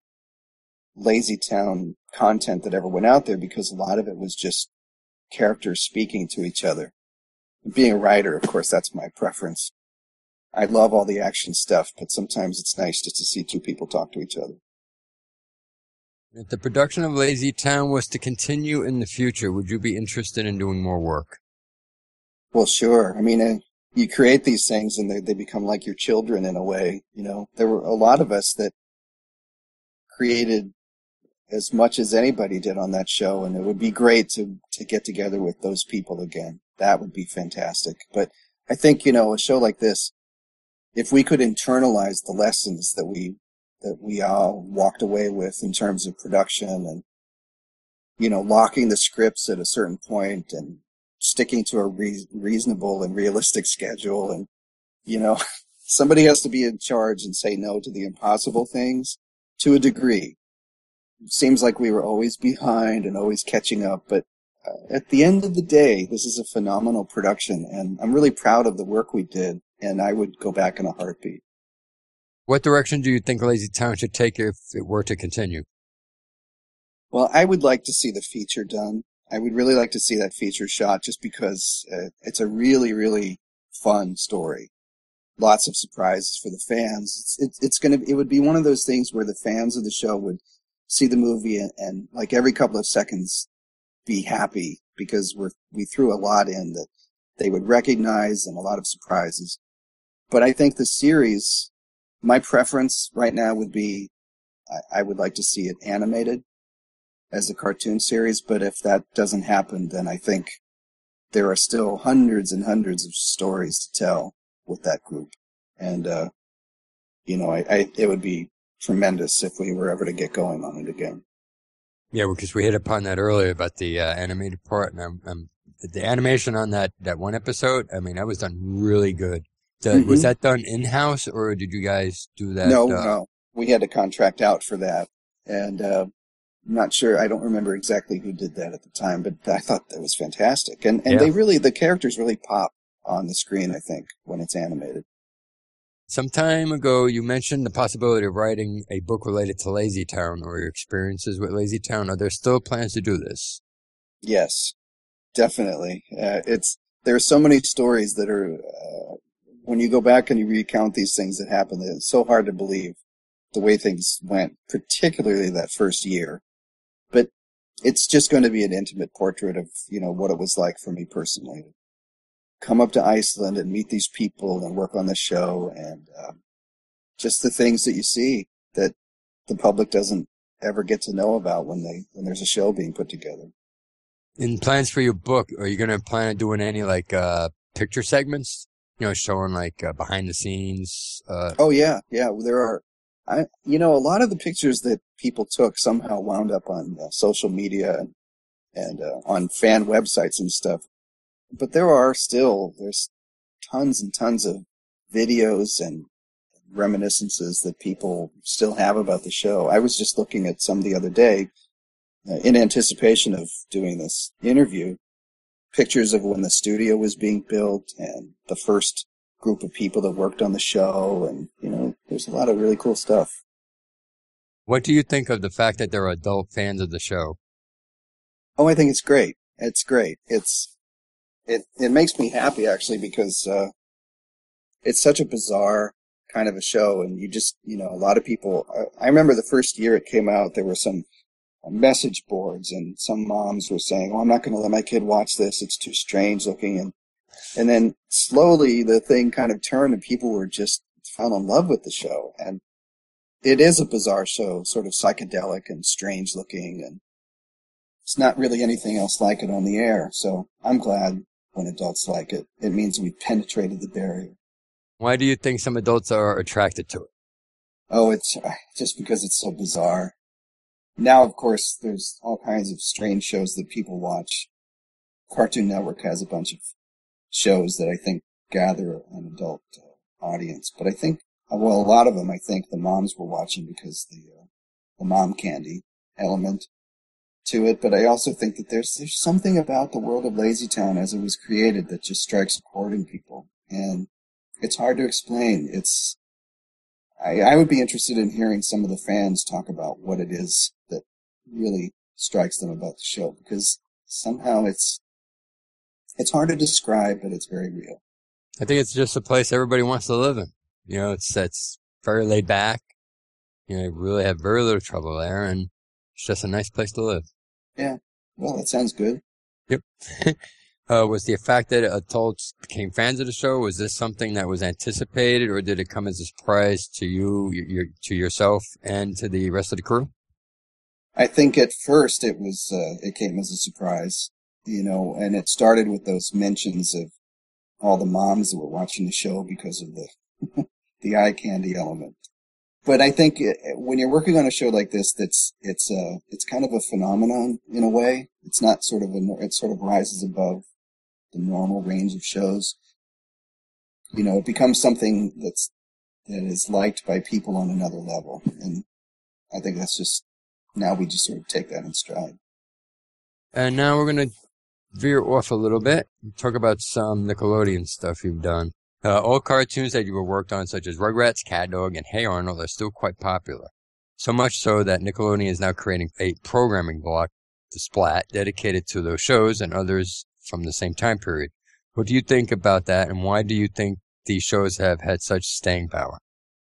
LazyTown content that ever went out there, because a lot of it was just characters speaking to each other. Being a writer, of course, that's my preference. I love all the action stuff, but sometimes it's nice just to see two people talk to each other. If the production of LazyTown was to continue in the future, would you be interested in doing more work? Well, sure. I mean, you create these things and they become like your children in a way. There were a lot of us that created as much as anybody did on that show, and it would be great to get together with those people again. That would be fantastic. But I think, a show like this, if we could internalize the lessons that we all walked away with in terms of production and, locking the scripts at a certain point and sticking to a reasonable and realistic schedule, and, somebody has to be in charge and say no to the impossible things to a degree. It seems like we were always behind and always catching up, but at the end of the day, this is a phenomenal production, and I'm really proud of the work we did, and I would go back in a heartbeat. What direction do you think Lazy Town should take if it were to continue? Well, I would like to see the feature done. I would really like to see that feature shot just because it's a really, really fun story. Lots of surprises for the fans. It would be one of those things where the fans of the show would see the movie and like every couple of seconds be happy because we threw a lot in that they would recognize and a lot of surprises. But I think the series, my preference right now would be I would like to see it animated as a cartoon series, but if that doesn't happen, then I think there are still hundreds and hundreds of stories to tell with that group. And, it would be tremendous if we were ever to get going on it again. Yeah, because we hit upon that earlier about the animated part, and the animation on that one episode, I mean, that was done really good. Was that done in-house, or did you guys do that? No. We had to contract out for that. And I'm not sure, I don't remember exactly who did that at the time, but I thought that was fantastic. And yeah. The characters really pop on the screen, I think, when it's animated. Some time ago, you mentioned the possibility of writing a book related to Lazy Town or your experiences with Lazy Town. Are there still plans to do this? Yes, definitely. There are so many stories that are, when you go back and you recount these things that happened, it's so hard to believe the way things went, particularly that first year. But it's just going to be an intimate portrait of, what it was like for me personally. Come up to Iceland and meet these people and work on the show, and just the things that you see that the public doesn't ever get to know about when there's a show being put together. In plans for your book, are you going to plan on doing any picture segments? Showing behind the scenes. Oh yeah, there are. A lot of the pictures that people took somehow wound up on social media and on fan websites and stuff. But there's tons and tons of videos and reminiscences that people still have about the show. I was just looking at some the other day in anticipation of doing this interview, pictures of when the studio was being built and the first group of people that worked on the show. And, there's a lot of really cool stuff. What do you think of the fact that there are adult fans of the show? Oh, I think it's great. It's great. It makes me happy, actually, because it's such a bizarre kind of a show, and you just, a lot of people, I remember the first year it came out, there were some message boards, and some moms were saying, I'm not going to let my kid watch this, it's too strange looking, and then slowly the thing kind of turned, and people were just fell in love with the show, and it is a bizarre show, sort of psychedelic and strange looking, and it's not really anything else like it on the air, so I'm glad when adults like it. It means we've penetrated the barrier. Why do you think some adults are attracted to it? Oh, it's just because it's so bizarre. Now, of course, there's all kinds of strange shows that people watch. Cartoon Network has a bunch of shows that I think gather an adult audience. But I think, a lot of them I think the moms were watching because the mom candy element to it, but I also think that there's something about the world of Lazy Town as it was created that just strikes a chord in people, and it's hard to explain. I would be interested in hearing some of the fans talk about what it is that really strikes them about the show, because somehow it's hard to describe, but it's very real. I think it's just a place everybody wants to live in. It's very laid back. You really have very little trouble there, and it's just a nice place to live. Yeah. Well, that sounds good. Yep. Was the fact that adults became fans of the show, was this something that was anticipated, or did it come as a surprise to you, to yourself, and to the rest of the crew? I think at first it came as a surprise, and it started with those mentions of all the moms that were watching the show because of the eye candy element. But I think when you're working on a show like this, it's kind of a phenomenon in a way. It's not it sort of rises above the normal range of shows. It becomes something that is liked by people on another level. And I think now we just sort of take that in stride. And now we're going to veer off a little bit and talk about some Nickelodeon stuff you've done. All cartoons that you have worked on, such as Rugrats, Cat Dog, and Hey Arnold, are still quite popular. So much so that Nickelodeon is now creating a programming block, The Splat, dedicated to those shows and others from the same time period. What do you think about that, and why do you think these shows have had such staying power?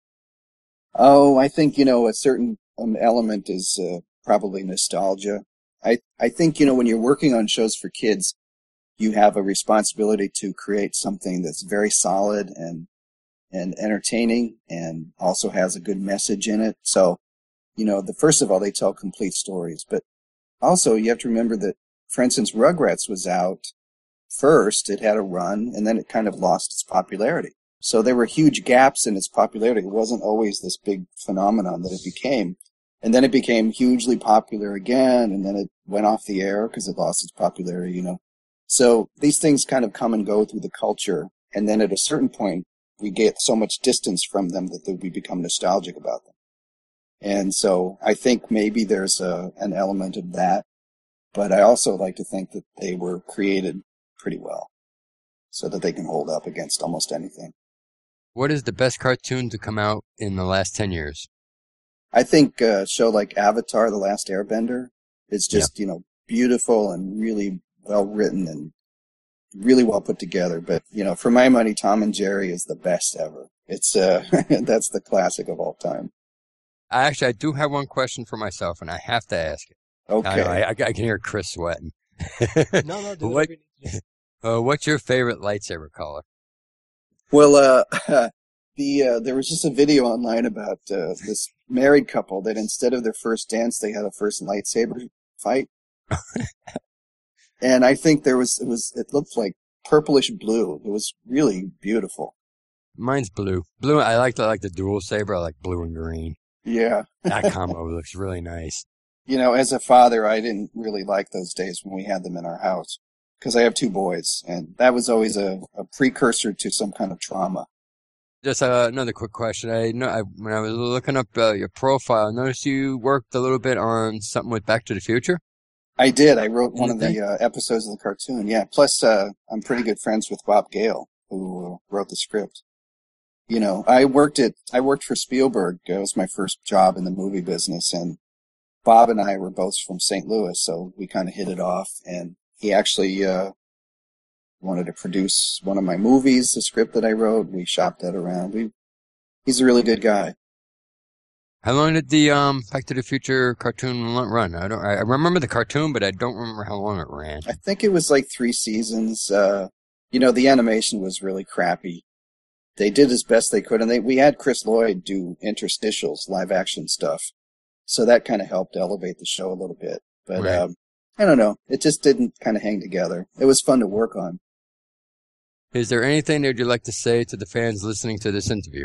Oh, I think, a certain element is probably nostalgia. I think, when you're working on shows for kids, you have a responsibility to create something that's very solid and entertaining and also has a good message in it. So, first of all, they tell complete stories. But also, you have to remember that, for instance, Rugrats was out first. It had a run, and then it kind of lost its popularity. So there were huge gaps in its popularity. It wasn't always this big phenomenon that it became. And then it became hugely popular again, and then it went off the air because it lost its popularity, So these things kind of come and go through the culture, and then at a certain point, we get so much distance from them that we become nostalgic about them. And so I think maybe there's an element of that, but I also like to think that they were created pretty well so that they can hold up against almost anything. What is the best cartoon to come out in the last 10 years? I think a show like Avatar, The Last Airbender is just, beautiful and really well written and really well put together. But, for my money, Tom and Jerry is the best ever. It's, that's the classic of all time. I do have one question for myself, and I have to ask it. Okay. I can hear Chris sweating. No, What's your favorite lightsaber color? Well, there was just a video online about this married couple that instead of their first dance, they had a first lightsaber fight. And I think it looked like purplish blue. It was really beautiful. Mine's blue. Blue, I like the dual saber. I like blue and green. Yeah. That combo looks really nice. As a father, I didn't really like those days when we had them in our house because I have 2 boys, and that was always a precursor to some kind of trauma. Just another quick question. When I was looking up your profile, I noticed you worked a little bit on something with Back to the Future. I did. I wrote one of the episodes of the cartoon. Yeah. Plus, I'm pretty good friends with Bob Gale, who wrote the script. I worked for Spielberg. It was my first job in the movie business, and Bob and I were both from St. Louis, so we kind of hit it off. And he actually wanted to produce one of my movies, the script that I wrote. We shopped that around. He's a really good guy. How long did the Back to the Future cartoon run? I remember the cartoon, but I don't remember how long it ran. I think it was like 3 seasons. The animation was really crappy. They did as best they could, and we had Chris Lloyd do interstitials, live action stuff. So that kind of helped elevate the show a little bit. But right. I don't know. It just didn't kind of hang together. It was fun to work on. Is there anything that you'd like to say to the fans listening to this interview?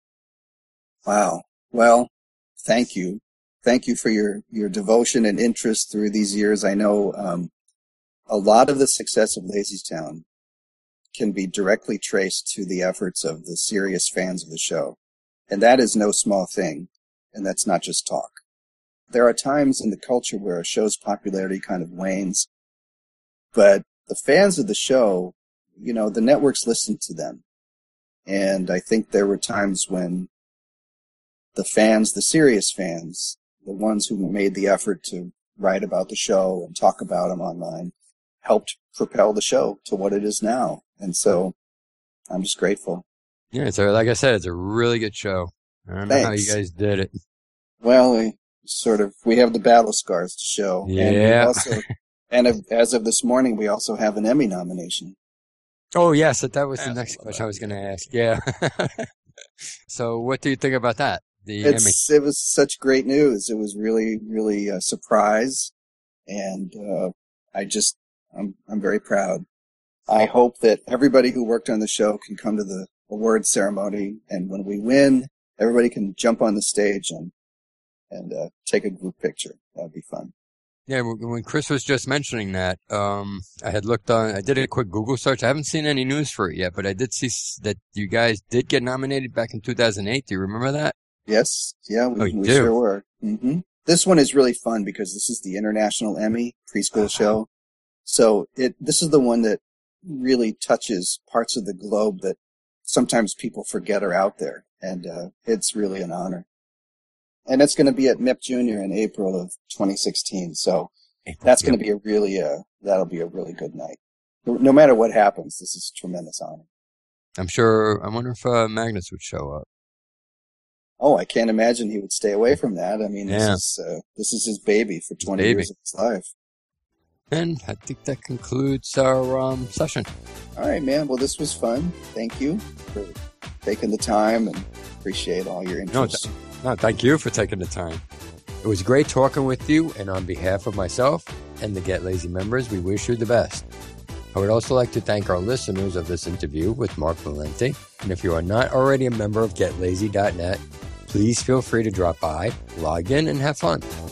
Wow. Well, thank you. Thank you for your devotion and interest through these years. I know a lot of the success of LazyTown can be directly traced to the efforts of the serious fans of the show. And that is no small thing. And that's not just talk. There are times in the culture where a show's popularity kind of wanes. But the fans of the show, the networks listened to them. And I think there were times when the fans, the serious fans, the ones who made the effort to write about the show and talk about them online, helped propel the show to what it is now. And so I'm just grateful. Yeah, so like I said, it's a really good show. I don't know how you guys did it. Well, we have the battle scars to show. Yeah. And as of this morning, we also have an Emmy nomination. Oh, yes, that was the next question I was going to ask. Yeah. So what do you think about that? Emmy? It was such great news. It was really, really a surprise. And I'm very proud. I hope that everybody who worked on the show can come to the awards ceremony. And when we win, everybody can jump on the stage and take a group picture. That'd be fun. Yeah, when Chris was just mentioning that, I did a quick Google search. I haven't seen any news for it yet, but I did see that you guys did get nominated back in 2008. Do you remember that? Yes. Yeah, we sure were. Mm-hmm. This one is really fun because this is the International Emmy preschool show. So this is the one that really touches parts of the globe that sometimes people forget are out there. And it's really an honor. And it's going to be at MIP Junior in April of 2016. So that's going to be that'll be a really good night. No matter what happens, this is a tremendous honor. I wonder if Magnus would show up. Oh, I can't imagine he would stay away from that. I mean, this is his baby for 20 years of his life. And I think that concludes our session. All right, man. Well, this was fun. Thank you for taking the time and appreciate all your interest. No, thank you for taking the time. It was great talking with you, and on behalf of myself and the Get Lazy members, we wish you the best. I would also like to thank our listeners of this interview with Mark Valenti. And if you are not already a member of GetLazy.net, please feel free to drop by, log in, and have fun.